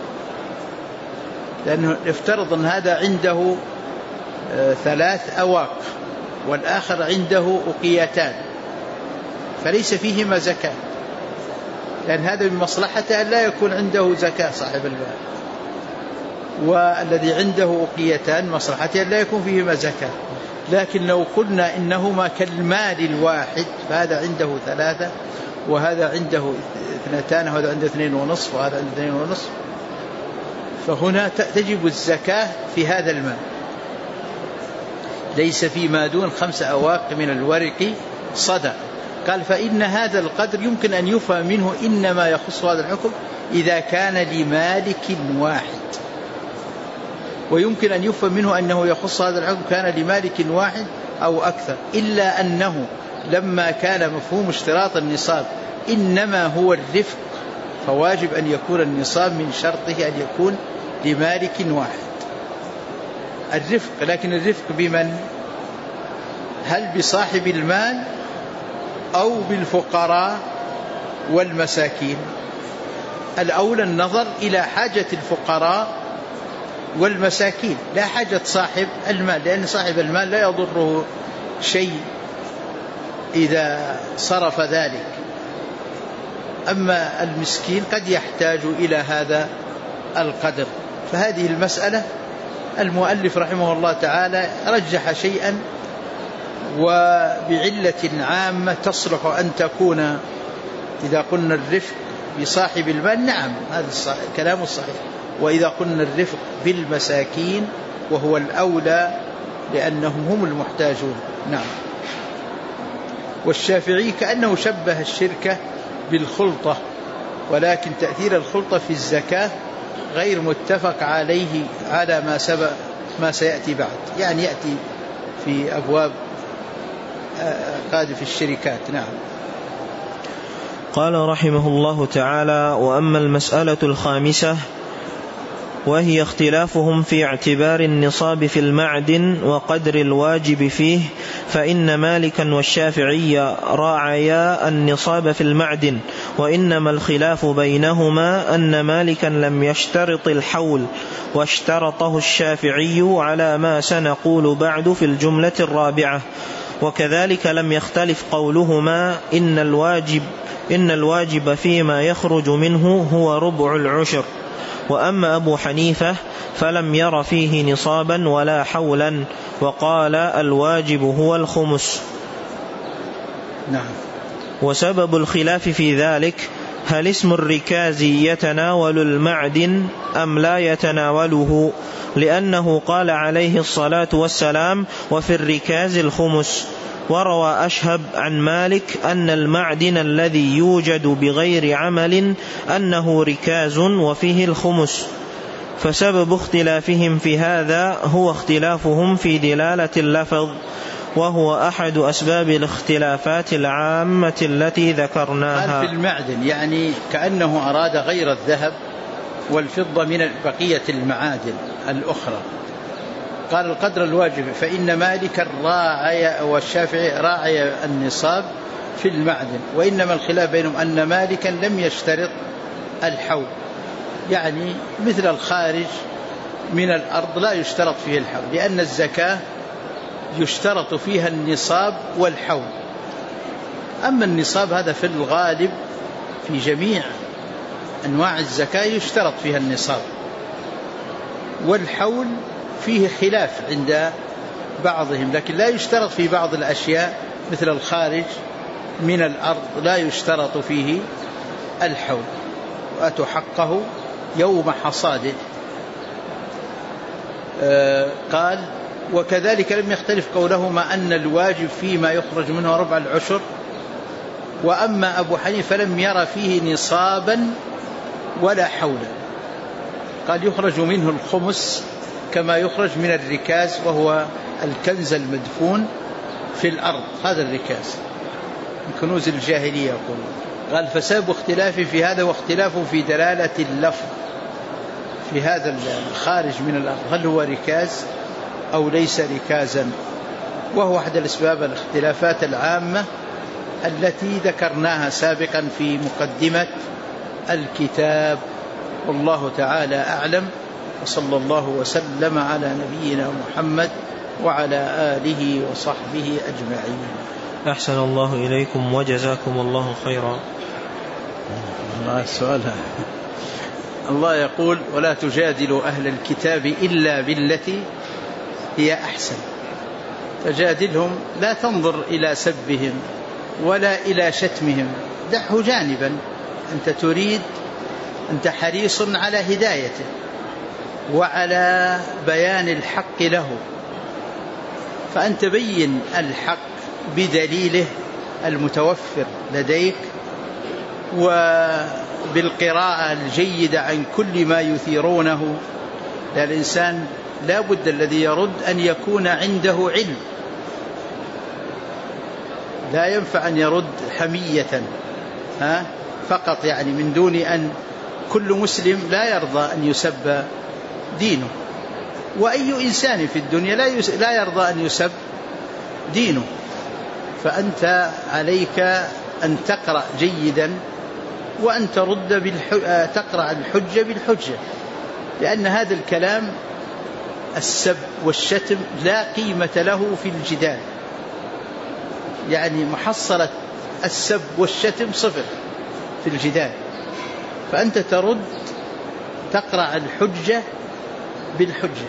لأنه افترض أن هذا عنده ثلاث أواق والآخر عنده أقيتان، فليس فيهما زكاة، لأن هذا من مصلحته أن لا يكون عنده زكاة صاحب المال، والذي عنده أقيتان مصلحته أن لا يكون فيهما زكاة. لكن لو قلنا إنهما كالمال الواحد، فهذا عنده ثلاثة وهذا عنده اثنتان وهذا عنده اثنين ونصف وهذا عنده اثنين ونصف، فهنا تجب الزكاة في هذا المال. ليس فيما دون خمس أواق من الورق صدقة، قال: فإن هذا القدر يمكن أن يفهم منه إنما يخص هذا الحكم إذا كان لمالك واحد، ويمكن أن يفهم منه أنه يخص هذا الحكم كان لمالك واحد أو أكثر، إلا أنه لما كان مفهوم اشتراط النصاب إنما هو الرفق، فواجب أن يكون النصاب من شرطه أن يكون لمالك واحد الرفق. لكن الرفق بمن؟ هل بصاحب المال أو بالفقراء والمساكين؟ الأولى النظر إلى حاجة الفقراء والمساكين لا حاجة صاحب المال، لأن صاحب المال لا يضره شيء إذا صرف ذلك، أما المسكين قد يحتاج إلى هذا القدر. فهذه المسألة المؤلف رحمه الله تعالى رجح شيئا وبعلة عامة تصلح أن تكون إذا قلنا الرفق بصاحب المال نعم هذا الكلام الصحيح، وإذا قلنا الرفق بالمساكين وهو الأولى لأنهم هم المحتاجون. نعم. والشافعي كأنه شبه الشركة بالخلطة، ولكن تأثير الخلطة في الزكاة غير متفق عليه على ما سبق ما سيأتي بعد، يعني يأتي في أبواب قادة في الشركات. نعم. قال رحمه الله تعالى: وأما المسألة الخامسة وهي اختلافهم في اعتبار النصاب في المعدن وقدر الواجب فيه، فإن مالكا والشافعي راعيا النصاب في المعدن، وإنما الخلاف بينهما أن مالكا لم يشترط الحول واشترطه الشافعي على ما سنقول بعد في الجملة الرابعة. وكذلك لم يختلف قولهما إن الواجب إن الواجب فيما يخرج منه هو ربع العشر. وأما أبو حنيفة فلم ير فيه نصابا ولا حولا، وقال الواجب هو الخمس. نعم. وسبب الخلاف في ذلك هل اسم الركاز يتناول المعدن أم لا يتناوله، لأنه قال عليه الصلاة والسلام: وفي الركاز الخمس. وروى أشهب عن مالك أن المعدن الذي يوجد بغير عمل أنه ركاز وفيه الخمس. فسبب اختلافهم في هذا هو اختلافهم في دلالة اللفظ، وهو أحد أسباب الاختلافات العامة التي ذكرناها. قال في المعدن يعني كأنه أراد غير الذهب والفضة من بقية المعادن الأخرى. قال القدر الواجب، فإن مالك راعي والشافعي راعي النصاب في المعدن، وإنما الخلاف بينهم أن مالكا لم يشترط الحول، يعني مثل الخارج من الأرض لا يشترط فيه الحول، لأن الزكاة يشترط فيها النصاب والحول. أما النصاب هذا في الغالب في جميع أنواع الزكاة يشترط فيها النصاب، والحول فيه خلاف عند بعضهم، لكن لا يشترط في بعض الأشياء مثل الخارج من الأرض لا يشترط فيه الحول، وأتوا حقه يوم حصاده. آه قال: وكذلك لم يختلف قولهما أن الواجب فيما يخرج منه ربع العشر. وأما أبو حنيفة لم ير فيه نصابا ولا حولا، قال يخرج منه الخمس كما يخرج من الركاز، وهو الكنز المدفون في الأرض، هذا الركاز من كنوز الجاهلية يقول. قال: فسبب اختلاف في هذا واختلاف في دلالة اللفظ في هذا الخارج من الأرض، هل هو ركاز أو ليس ركازا، وهو أحد الأسباب الاختلافات العامة التي ذكرناها سابقا في مقدمة الكتاب. والله تعالى أعلم، وصلى الله وسلم على نبينا محمد وعلى آله وصحبه أجمعين. أحسن الله إليكم وجزاكم الله خيرا. الله السؤال الله يقول: ولا تجادلوا أهل الكتاب إلا بالتي هي أحسن. تجادلهم، لا تنظر إلى سبهم ولا إلى شتمهم، دعه جانبا، أنت تريد، أنت حريص على هدايته وعلى بيان الحق له، فأنت بين الحق بدليله المتوفر لديك وبالقراءة الجيدة عن كل ما يثيرونه. الإنسان لا بد الذي يرد أن يكون عنده علم لا ينفع أن يرد حمية ها فقط، يعني من دون أن كل مسلم لا يرضى أن يسب دينه، وأي إنسان في الدنيا لا يرضى أن يسب دينه. فأنت عليك أن تقرأ جيدا وأن ترد بالح... تقرأ الحجة بالحجة، لأن هذا الكلام السب والشتم لا قيمة له في الجدال، يعني محصلة السب والشتم صفر في الجدال. فأنت ترد تقرأ الحجة بالحجة.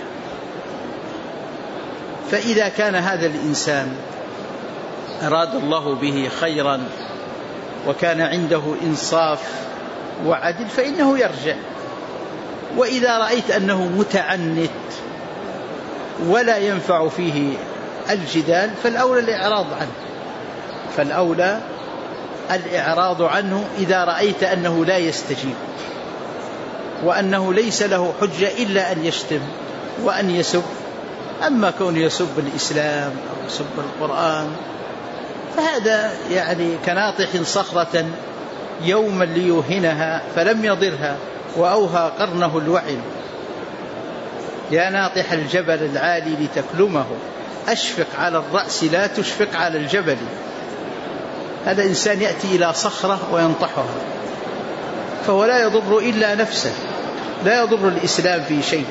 فإذا كان هذا الإنسان أراد الله به خيرا وكان عنده إنصاف وعدل فإنه يرجع. وإذا رأيت أنه متعنت ولا ينفع فيه الجدال فالأولى الإعراض عنه فالأولى الإعراض عنه إذا رأيت أنه لا يستجيب وأنه ليس له حجة إلا أن يشتم وأن يسب. أما كون يسب الإسلام أو يسب القرآن فهذا يعني كناطح صخرة يوما ليوهنها فلم يضرها وأوهى قرنه الوعل. يا ناطح الجبل العالي لتكلمه أشفق على الرأس لا تشفق على الجبل. هذا إنسان يأتي إلى صخرة وينطحها، فهو لا يضر إلا نفسه، لا يضر الإسلام في شيء.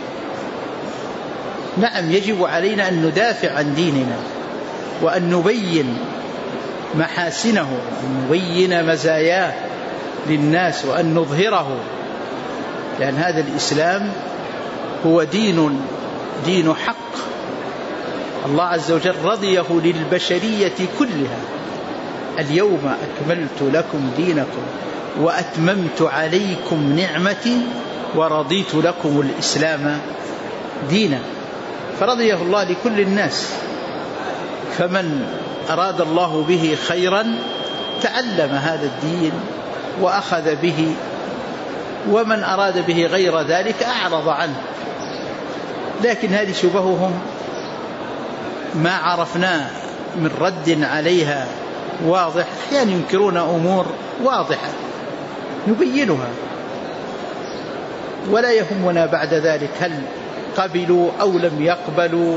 نعم يجب علينا أن ندافع عن ديننا وأن نبين محاسنه وأن نبين مزاياه للناس وأن نظهره، لأن هذا الإسلام هو دين دين حق. الله عز وجل رضيه للبشرية كلها. اليوم أكملت لكم دينكم وأتممت عليكم نعمتي ورضيت لكم الإسلام دينا. فرضيه الله لكل الناس. فمن أراد الله به خيرا تعلم هذا الدين وأخذ به، ومن أراد به غير ذلك أعرض عنه. لكن هذه شبههم ما عرفنا من رد عليها واضح. أحيانا ينكرون أمور واضحة نبينها ولا يهمنا بعد ذلك هل قبلوا أو لم يقبلوا.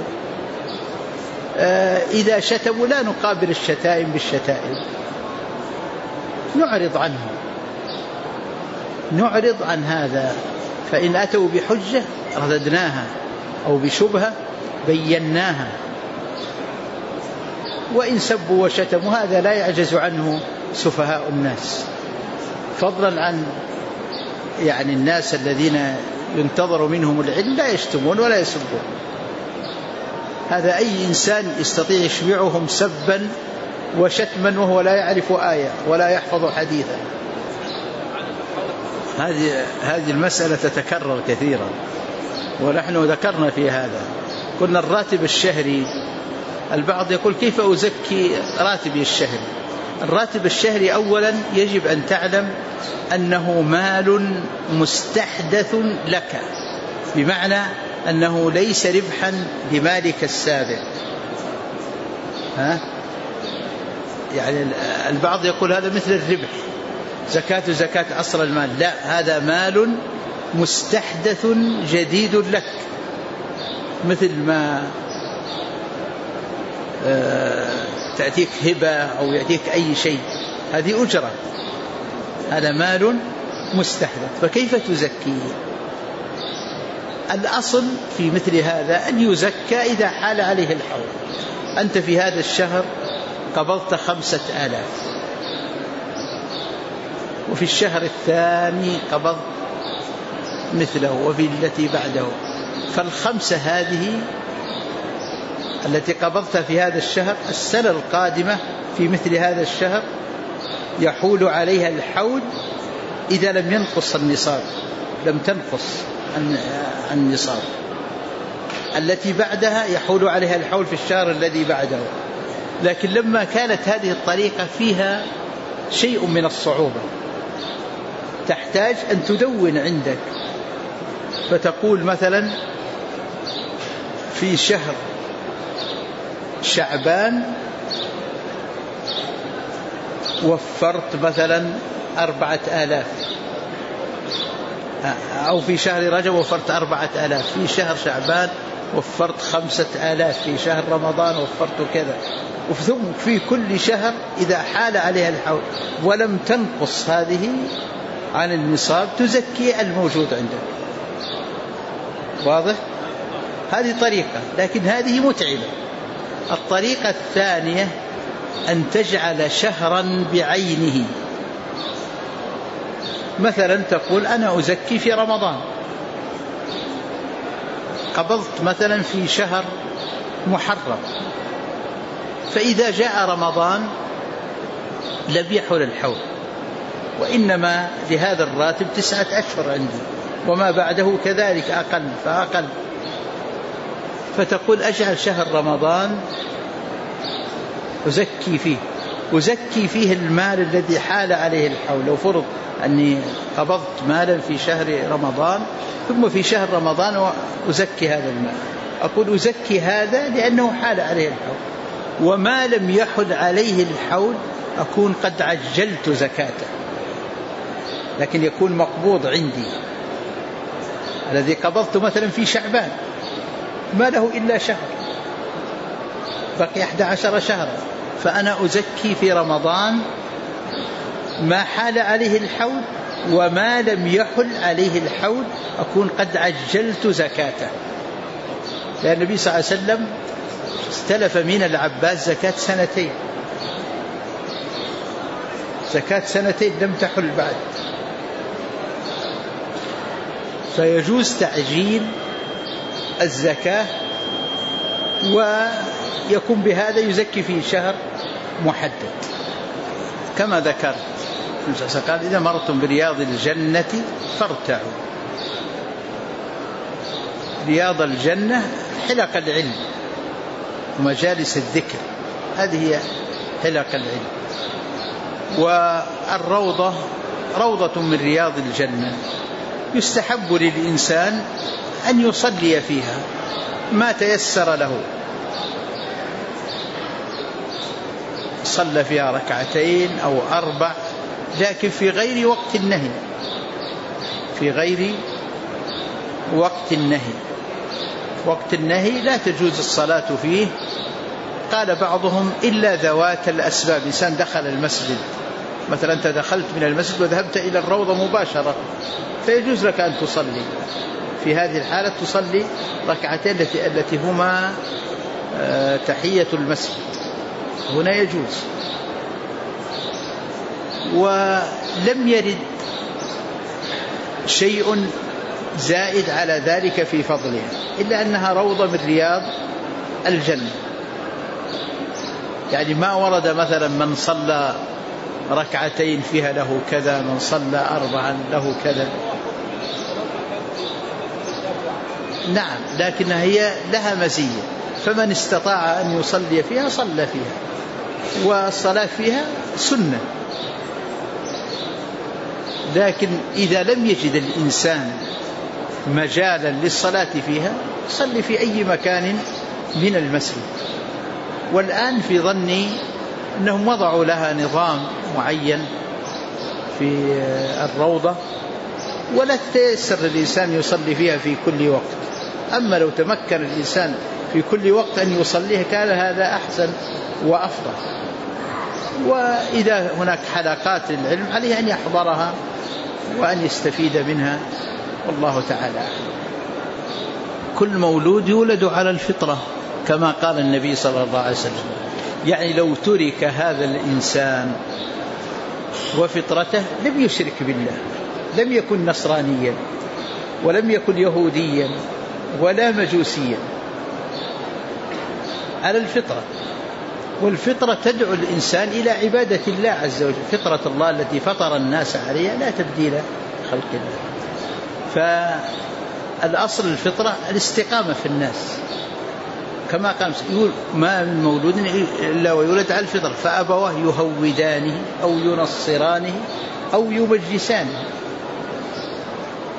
آه إذا شتموا لا نقابل الشتائم بالشتائم، نعرض عنه نعرض عن هذا. فإن أتوا بحجة رددناها أو بشبهة بيناها. وإن سبوا وشتموا هذا لا يعجز عنه سفهاء الناس، فضلا عن يعني الناس الذين ينتظر منهم العلم لا يشتمون ولا يسبون. هذا أي إنسان يستطيع يشبعهم سبا وشتما وهو لا يعرف آية ولا يحفظ حديثا. هذه هذه المسألة تتكرر كثيرا، ونحن ذكرنا في هذا. قلنا الراتب الشهري، البعض يقول كيف أزكي راتبي الشهري؟ الراتب الشهري أولا يجب أن تعلم أنه مال مستحدث لك، بمعنى أنه ليس ربحا لمالك السابق. ها؟ يعني البعض يقول هذا مثل الربح، زكاة زكاة أصل المال. لا، هذا مال مستحدث جديد لك، مثل ما تأتيك هبة أو يأتيك أي شيء، هذه أجرة، هذا مال مستحدث. فكيف تزكيه؟ الأصل في مثل هذا أن يزكى إذا حال عليه الحول. أنت في هذا الشهر قبضت خمسة آلاف، وفي الشهر الثاني قبضت مثله، وفي التي بعده، فالخمسة هذه التي قبضتها في هذا الشهر السنة القادمة في مثل هذا الشهر يحول عليها الحول إذا لم ينقص النصاب، لم تنقص النصاب. التي بعدها يحول عليها الحول في الشهر الذي بعده. لكن لما كانت هذه الطريقة فيها شيء من الصعوبة، تحتاج أن تدون عندك، فتقول مثلا في شهر شعبان وفرت مثلا أربعة آلاف، أو في شهر رجب وفرت أربعة آلاف، في شهر شعبان وفرت خمسة آلاف، في شهر رمضان وفرت كذا. ثم في كل شهر إذا حال عليها الحول ولم تنقص هذه عن النصاب تزكي الموجود عندك. واضح؟ هذه طريقة، لكن هذه متعبة. الطريقة الثانية أن تجعل شهرا بعينه، مثلا تقول أنا أزكي في رمضان، قبضت مثلا في شهر محرم، فإذا جاء رمضان لم يحل الحول، وإنما لهذا الراتب تسعة أشهر عندي، وما بعده كذلك أقل فأقل، فتقول أجعل شهر رمضان أزكي فيه، أزكي فيه المال الذي حال عليه الحول. لو فرض أني قبضت مالا في شهر رمضان ثم في شهر رمضان أزكي هذا المال، أقول أزكي هذا لأنه حال عليه الحول، وما لم يحل عليه الحول أكون قد عجلت زكاته، لكن يكون مقبوض عندي. الذي قبضت مثلا في شعبان ما له إلا شهر، بقي أحد عشر شهرا، فأنا أزكي في رمضان ما حال عليه الحول، وما لم يحل عليه الحول أكون قد عجلت زكاته. لأن النبي صلى الله عليه وسلم استلف من العباس زكاة سنتين، زكاة سنتين لم تحل بعد، فيجوز تعجيل الزكاة، ويكون بهذا يزكي في شهر محدد كما ذكرت. قال إذا مرتم برياض الجنة فارتعوا. رياض الجنة حلق العلم ومجالس الذكر، هذه هي حلق العلم. والروضة روضة من رياض الجنة، يستحب للإنسان أن يصلي فيها ما تيسر له، صلى فيها ركعتين أو أربع، لكن في غير وقت النهي، في غير وقت النهي. وقت النهي لا تجوز الصلاة فيه. قال بعضهم إلا ذوات الأسباب، إنسان دخل المسجد مثلا، أنت دخلت من المسجد وذهبت إلى الروضة مباشرة، فيجوز لك أن تصلي في هذه الحالة، تصلي ركعتين التي, التي هما تحية المسجد، هنا يجوز. ولم يرد شيء زائد على ذلك في فضلها، إلا أنها روضة من رياض الجنة. يعني ما ورد مثلا من صلى ركعتين فيها له كذا، من صلى أربعا له كذا، نعم، لكنها هي لها مزية، فمن استطاع أن يصلي فيها صلى فيها، والصلاة فيها سنة. لكن إذا لم يجد الإنسان مجالا للصلاة فيها صلي في أي مكان من المسجد. والآن في ظني أنهم وضعوا لها نظام معين في الروضة، ولا تيسر للإنسان يصلي فيها في كل وقت. أما لو تمكن الإنسان في كل وقت أن يصليها كان هذا أحسن وأفضل. وإذا هناك حلقات للعلم عليه أن يحضرها وأن يستفيد منها، والله تعالى أعلم. كل مولود يولد على الفطرة كما قال النبي صلى الله عليه وسلم. يعني لو ترك هذا الإنسان وفطرته لم يشرك بالله، لم يكن نصرانيا ولم يكن يهوديا ولا مجوسيا، على الفطرة. والفطرة تدعو الإنسان إلى عبادة الله عز وجل، فطرة الله التي فطر الناس عليها لا تبديل خلق الله. فالأصل الفطرة الاستقامة في الناس، كما قال يقول ما من مولود إلا ويولد على الفطرة، فأبواه يهودانه أو ينصرانه أو يمجسانه.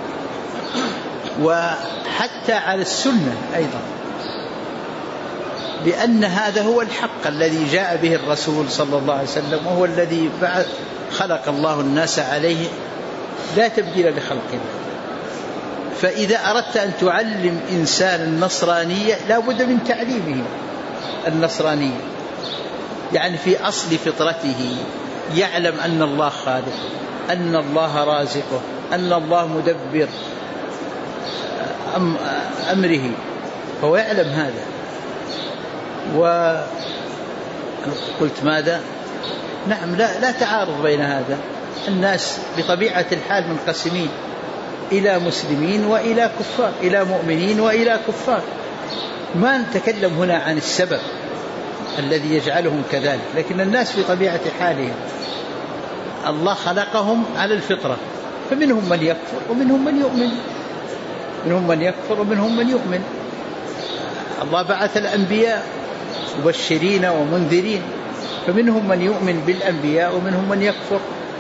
وحتى على السنة أيضا، لأن هذا هو الحق الذي جاء به الرسول صلى الله عليه وسلم، وهو الذي خلق الله الناس عليه، لا تبديل لخلق الله. فإذا أردت أن تعلم إنسان النصرانية لا بد من تعليمه النصرانية، يعني في أصل فطرته يعلم أن الله خالق، أن الله رازقه، أن الله مدبر أمره، فهو يعلم هذا. وقلت ماذا؟ نعم، لا, لا تعارض بين هذا. الناس بطبيعة الحال منقسمين إلى مسلمين وإلى كفار، إلى مؤمنين وإلى كفار. ما نتكلم هنا عن السبب الذي يجعلهم كذلك، لكن الناس في طبيعة حالهم الله خلقهم على الفطرة، فمنهم من يكفر ومنهم من يؤمن، منهم من يكفر ومنهم من يؤمن. الله بعث الأنبياء مبشرين ومنذرين، فمنهم من يؤمن بالأنبياء ومنهم من يكفر.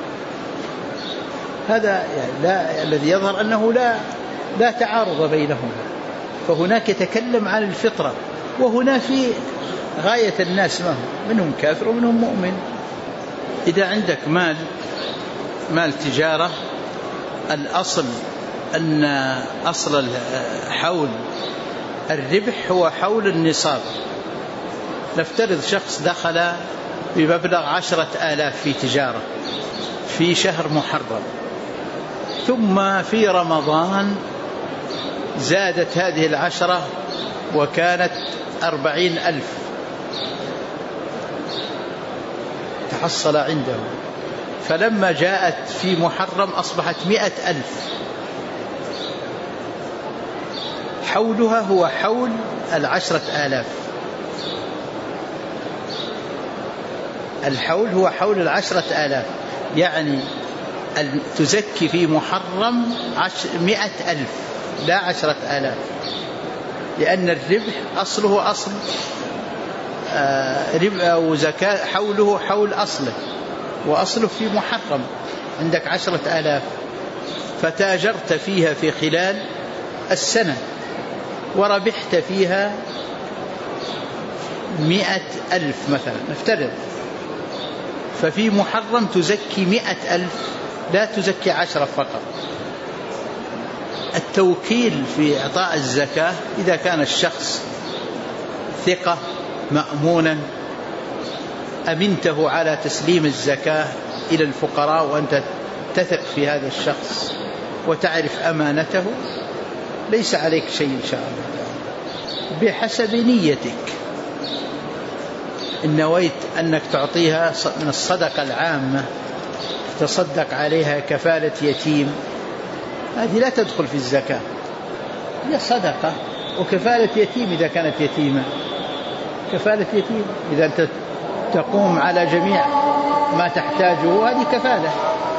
هذا يعني لا الذي يظهر أنه لا لا تعارض بينهم. فهناك يتكلم عن الفطرة، وهنا في غاية الناس ما هم، منهم كافر ومنهم مؤمن. إذا عندك مال مال تجارة، الأصل أن أصل حول الربح هو حول النصاب. نفترض شخص دخل بمبلغ عشرة آلاف في تجارة في شهر محرم، ثم في رمضان زادت هذه العشرة وكانت أربعين ألف تحصل عنده، فلما جاءت في محرم أصبحت مئة ألف. حولها هو حول العشرة آلاف، الحول هو حول العشرة آلاف، يعني تزكي في محرم مئة ألف لا عشرة آلاف، لأن الربح أصله أصل ربح أو زكاة، حوله حول أصله، وأصله في محرم. عندك عشرة آلاف فتاجرت فيها في خلال السنة وربحت فيها مئة ألف مثلا نفترض، ففي محرم تزكي مئة ألف لا تزكي عشرة فقط. التوكيل في إعطاء الزكاة إذا كان الشخص ثقة مأمونا أمنته على تسليم الزكاة إلى الفقراء وأنت تثق في هذا الشخص وتعرف أمانته، ليس عليك شيء إن شاء الله، بحسب نيتك. إن نويت أنك تعطيها من الصدقة العامة تصدق عليها كفالة يتيم، هذه لا تدخل في الزكاة، هي صدقة. وكفالة يتيم إذا كانت يتيمة، كفالة يتيم إذا أنت تقوم على جميع ما تحتاجه، هذه كفالة.